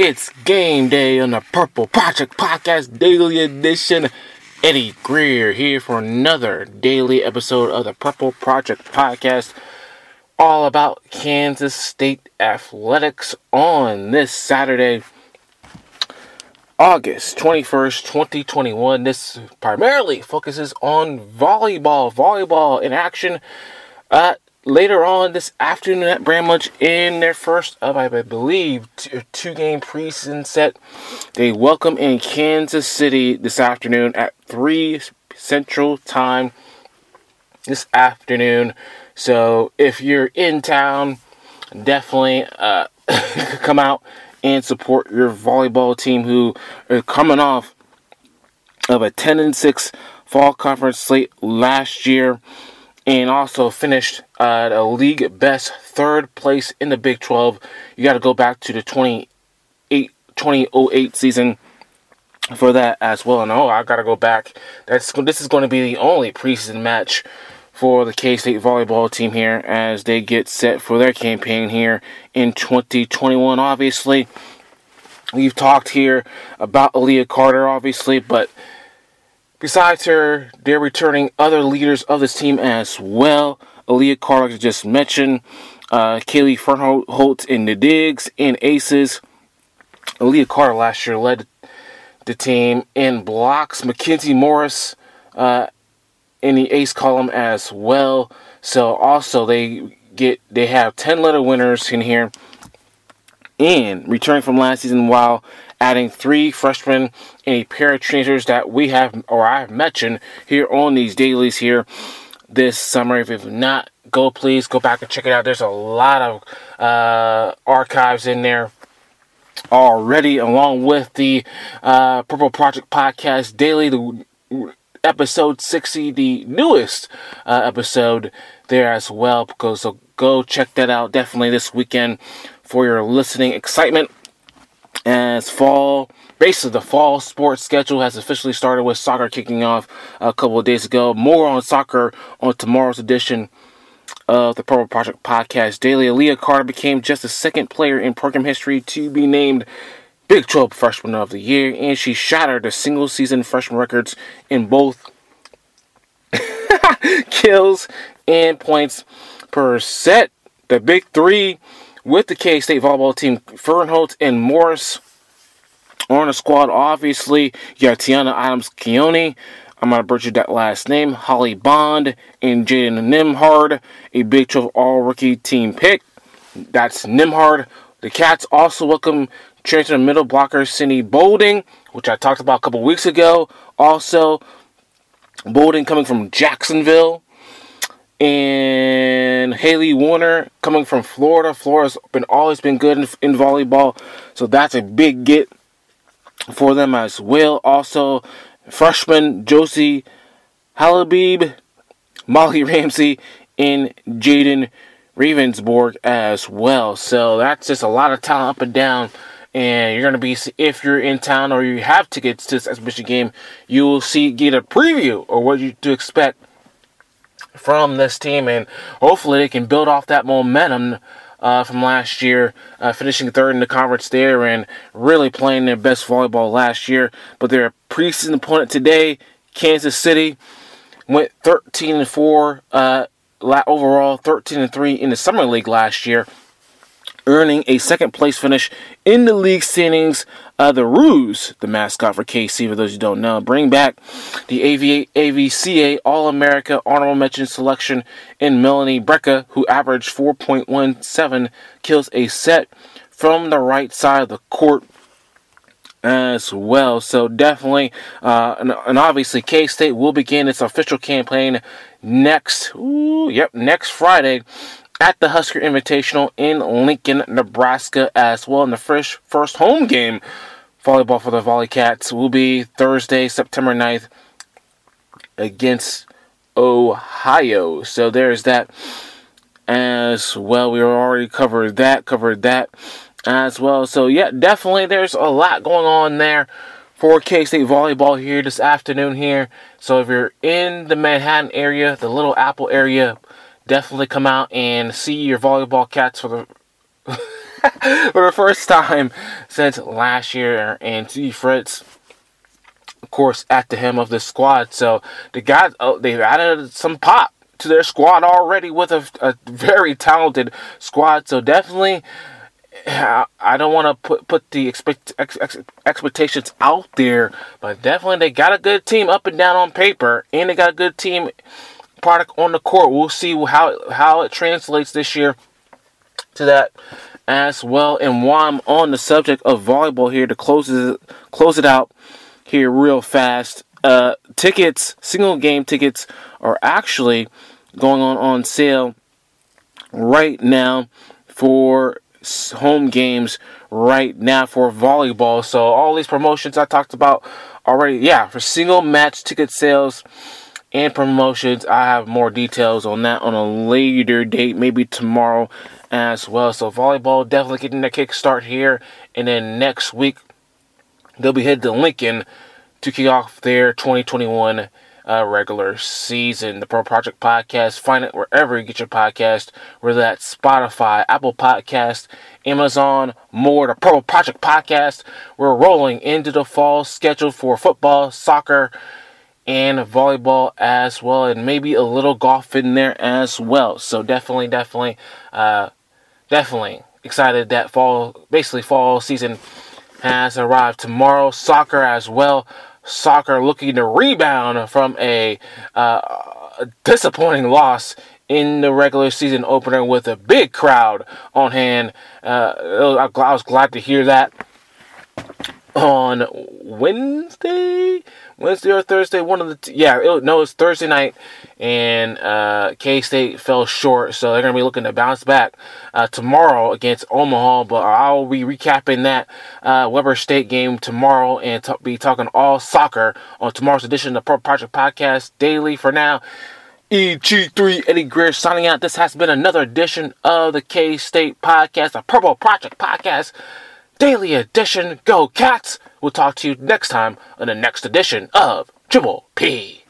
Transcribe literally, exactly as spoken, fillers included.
It's game day on the Purple Project Podcast Daily Edition. Eddie Greer here for another daily episode of the Purple Project Podcast, all about Kansas State athletics on this Saturday, August twenty-first, twenty twenty-one. This primarily focuses on volleyball. Volleyball in action uh, later on this afternoon at Bramlage in their first of, I believe, two, two-game preseason set. They welcome in Kansas City this afternoon at three Central Time this afternoon. So if you're in town, definitely uh, come out and support your volleyball team, who are coming off of a ten and six fall conference slate last year, and also finished uh, a league best third place in the Big twelve. You got to go back to the twenty oh eight season for that as well. And oh, I got to go back. That's this is going to be the only preseason match for the K-State volleyball team here as they get set for their campaign here in twenty twenty-one. Obviously, we've talked here about Aaliyah Carter, obviously, but besides her, they're returning other leaders of this team as well. Aaliyah Carter, like I just mentioned, uh, Kaylee Fernholt in the digs and aces. Aaliyah Carter last year led the team in blocks. Mackenzie Morris uh, in the ace column as well. So also they get they have ten letter winners in here, and returning from last season while adding three freshmen and a pair of transfers that we have, or I have mentioned here on these dailies here this summer. If you've not, go please go back and check it out. There's a lot of uh, archives in there already, along with the uh, Purple Project Podcast Daily, the episode sixty, the newest uh, episode there as well. So go check that out definitely this weekend for your listening excitement. As fall, basically the fall sports schedule has officially started, with soccer kicking off a couple of days ago. More on soccer on tomorrow's edition of the Purple Project Podcast Daily. Aaliyah Carter became just the second player in program history to be named Big twelve Freshman of the Year, and she shattered the single-season freshman records in both kills and points per set. The big three with the K-State volleyball team, Fernholt and Morris on the squad. Obviously, you got Tiana Adams-Keone, I'm going to butcher that last name, Holly Bond, and Jaden Nimhard, a Big twelve all-rookie team pick. That's Nimhard. The Cats also welcome transfer middle blocker Cindy Bolding, which I talked about a couple weeks ago. Also, Bolding coming from Jacksonville. And Haley Warner coming from Florida. Florida's been always been good in, in volleyball, so that's a big get for them as well. Also, freshman Josie Halabib, Molly Ramsey, and Jaden Ravensborg as well. So that's just a lot of talent up and down. And you're going to be, if you're in town or you have tickets to this exhibition game, you will see, get a preview or what you to expect from this team, and hopefully they can build off that momentum uh, from last year, uh, finishing third in the conference there and really playing their best volleyball last year. But their preseason opponent today, Kansas City, went thirteen and four uh, overall, thirteen and three in the summer league last year, earning a second place finish in the league standings. Uh, the Roos, the mascot for K C, for those who don't know, bring back the A V C A All-America Honorable Mention selection in Melanie Brecka, who averaged four point one seven kills a set from the right side of the court as well. So definitely, uh, and, and obviously K-State will begin its official campaign next, ooh, yep, next Friday at the Husker Invitational in Lincoln, Nebraska as well. And the first, first home game volleyball for the Volley Cats will be Thursday, September ninth against Ohio. So there's that as well. We already covered that, covered that as well. So yeah, definitely there's a lot going on there for K-State volleyball here this afternoon here. So if you're in the Manhattan area, the Little Apple area, definitely come out and see your volleyball Cats for the for the first time since last year. And T. Fritz, of course, at the helm of the squad. So the guys, oh, they've added some pop to their squad already with a, a very talented squad. So definitely, I don't want to put put the expect, ex, ex, expectations out there, but definitely they got a good team up and down on paper, and they got a good team product on the court. We'll see how how it translates this year to that as well. And while I'm on the subject of volleyball here, to close it close it out here real fast, uh, tickets, single game tickets are actually going on on sale right now for home games right now for volleyball. So all these promotions I talked about already, yeah, for single match ticket sales and promotions, I have more details on that on a later date, maybe tomorrow as well. So volleyball definitely getting a kickstart here, and then next week they'll be headed to Lincoln to kick off their twenty twenty-one Uh, regular season. The Pro Project Podcast, find it wherever you get your podcast, whether that's Spotify, Apple Podcast, Amazon, more. The Pro Project Podcast. We're rolling into the fall schedule for football, soccer, and volleyball as well, and maybe a little golf in there as well. So definitely, definitely, uh, definitely excited that fall, basically fall season has arrived. Tomorrow, soccer as well. Soccer looking to rebound from a, uh, a disappointing loss in the regular season opener with a big crowd on hand. Uh, I was glad to hear that on Wednesday, Wednesday or Thursday, one of the t- yeah, it, no, it's Thursday night, and uh, K-State fell short, so they're gonna be looking to bounce back uh, tomorrow against Omaha. But I'll be recapping that uh, Weber State game tomorrow, and t- be talking all soccer on tomorrow's edition of the Pro Project Podcast Daily. For now, E G three Eddie Greer signing out. This has been another edition of the K-State Podcast, the Purple Project Podcast Daily Edition. Go Cats! We'll talk to you next time on the next edition of Triple P.